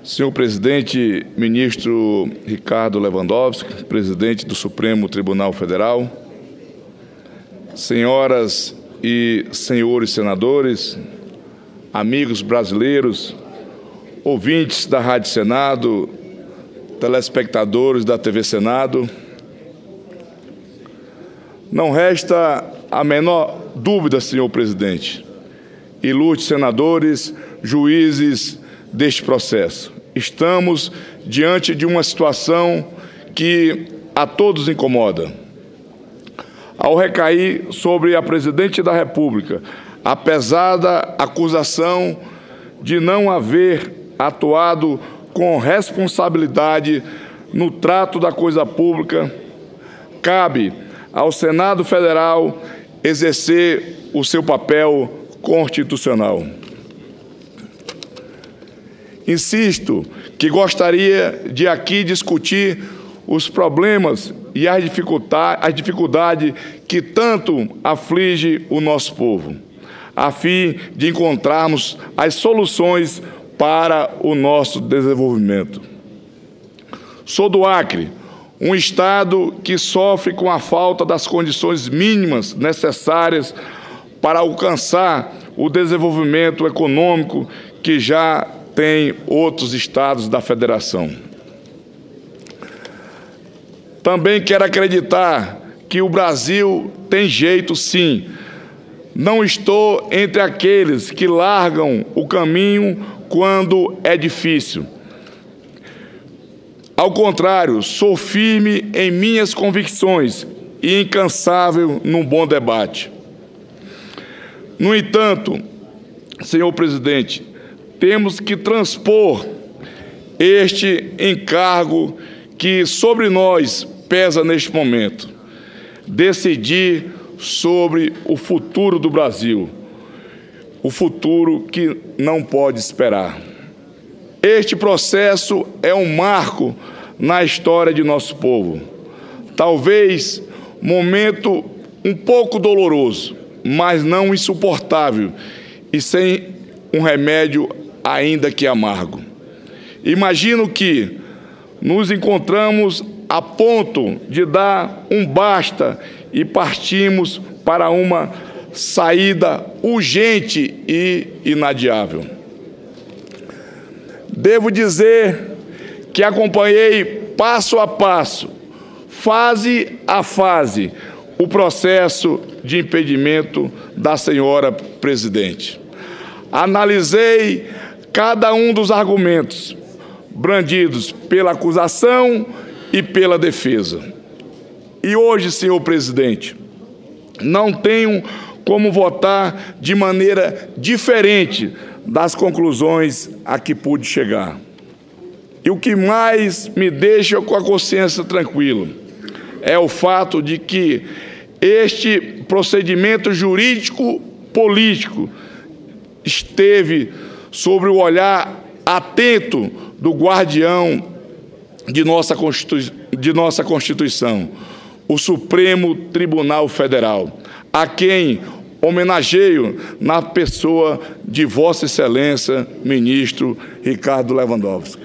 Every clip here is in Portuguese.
Senhor presidente, ministro Ricardo Lewandowski, presidente do Supremo Tribunal Federal, senhoras e senhores senadores, amigos brasileiros, ouvintes da Rádio Senado, telespectadores da TV Senado, não resta a menor dúvida, senhor presidente, ilustres senadores, juízes deste processo. Estamos diante de uma situação que a todos incomoda. Ao recair sobre a presidente da República a pesada acusação de não haver atuado com responsabilidade no trato da coisa pública, cabe ao Senado Federal exercer o seu papel constitucional. Insisto que gostaria de aqui discutir os problemas e as dificuldades que tanto aflige o nosso povo, a fim de encontrarmos as soluções para o nosso desenvolvimento. Sou do Acre, um estado que sofre com a falta das condições mínimas necessárias para alcançar o desenvolvimento econômico que já tem outros estados da federação. Também quero acreditar que o Brasil tem jeito, sim. Não estou entre aqueles que largam o caminho quando é difícil. Ao contrário, sou firme em minhas convicções e incansável num bom debate. No entanto, senhor presidente, temos que transpor este encargo que sobre nós pesa neste momento, decidir sobre o futuro do Brasil, o futuro que não pode esperar. Este processo é um marco na história de nosso povo. Talvez momento um pouco doloroso, mas não insuportável e sem um remédio ainda que amargo. Imagino que nos encontramos a ponto de dar um basta e partimos para uma saída urgente e inadiável. Devo dizer que acompanhei passo a passo, fase a fase, o processo de impedimento da senhora presidente. Analisei cada um dos argumentos brandidos pela acusação e pela defesa. E hoje, senhor presidente, não tenho como votar de maneira diferente das conclusões a que pude chegar. E o que mais me deixa com a consciência tranquila é o fato de que este procedimento jurídico-político esteve sobre o olhar atento do guardião de nossa Constituição, o Supremo Tribunal Federal, a quem homenageio na pessoa de Vossa Excelência, ministro Ricardo Lewandowski.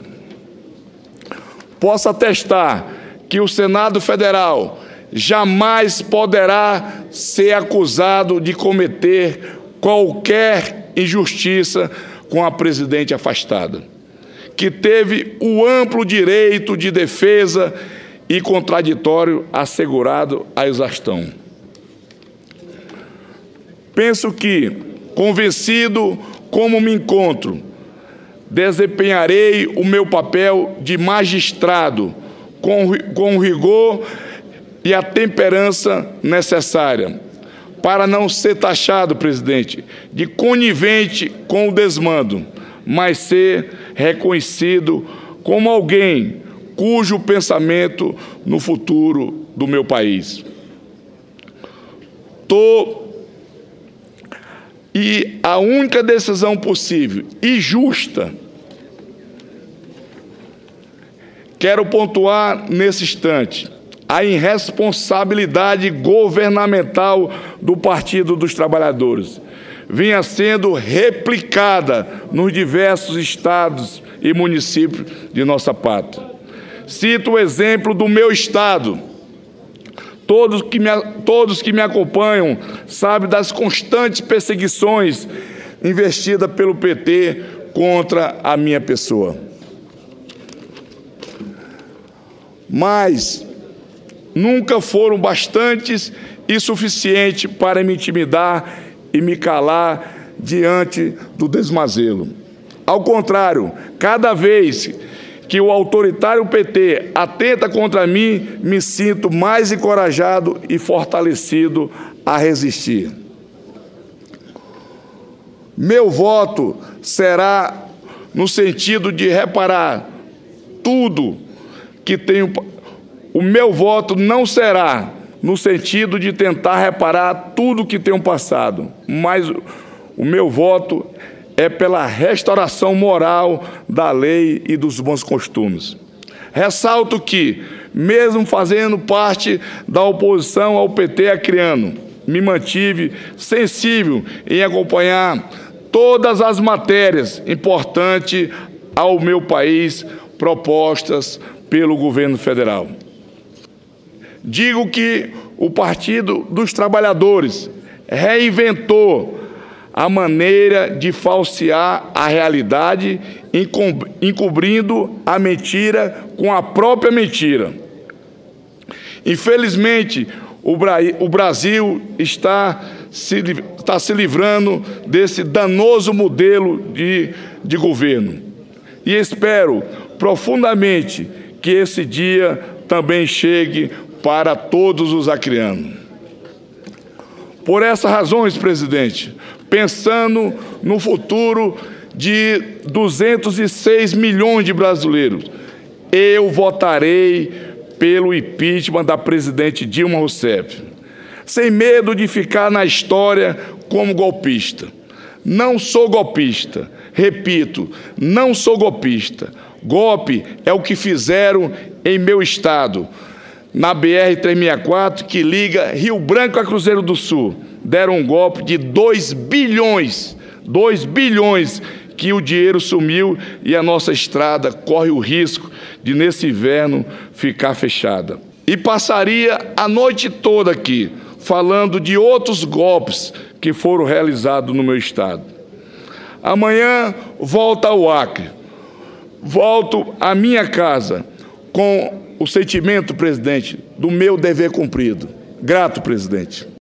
Posso atestar que o Senado Federal jamais poderá ser acusado de cometer qualquer injustiça com a presidente afastada, que teve o amplo direito de defesa e contraditório assegurado à exaustão. Penso que, convencido como me encontro, desempenharei o meu papel de magistrado com o rigor e a temperança necessária, para não ser taxado, presidente, de conivente com o desmando, mas ser reconhecido como alguém cujo pensamento no futuro do meu país. E a única decisão possível e justa, quero pontuar nesse instante, a irresponsabilidade governamental do Partido dos Trabalhadores vinha sendo replicada nos diversos estados e municípios de nossa pátria. Cito o exemplo do meu estado. Todos que me acompanham sabem das constantes perseguições investidas pelo PT contra a minha pessoa. Mas nunca foram bastantes e suficientes para me intimidar e me calar diante do desmazelo. Ao contrário, cada vez que o autoritário PT atenta contra mim, me sinto mais encorajado e fortalecido a resistir. Meu voto será no sentido de reparar tudo que tenho. O meu voto não será no sentido de tentar reparar tudo que tenho passado, mas o meu voto é pela restauração moral da lei e dos bons costumes. Ressalto que, mesmo fazendo parte da oposição ao PT acreano, me mantive sensível em acompanhar todas as matérias importantes ao meu país propostas pelo governo federal. Digo que o Partido dos Trabalhadores reinventou a maneira de falsear a realidade, encobrindo a mentira com a própria mentira. Infelizmente, o Brasil está se livrando desse danoso modelo de governo. E espero profundamente que esse dia também chegue para todos os acreanos. Por essas razões, presidente, pensando no futuro de 206 milhões de brasileiros, eu votarei pelo impeachment da presidente Dilma Rousseff, sem medo de ficar na história como golpista. Não sou golpista, repito, não sou golpista. Golpe é o que fizeram em meu estado, na BR-364, que liga Rio Branco a Cruzeiro do Sul. Deram um golpe de 2 bilhões, que o dinheiro sumiu e a nossa estrada corre o risco de, nesse inverno, ficar fechada. E passaria a noite toda aqui, falando de outros golpes que foram realizados no meu estado. Amanhã volto ao Acre, volto à minha casa com o sentimento, presidente, do meu dever cumprido. Grato, presidente.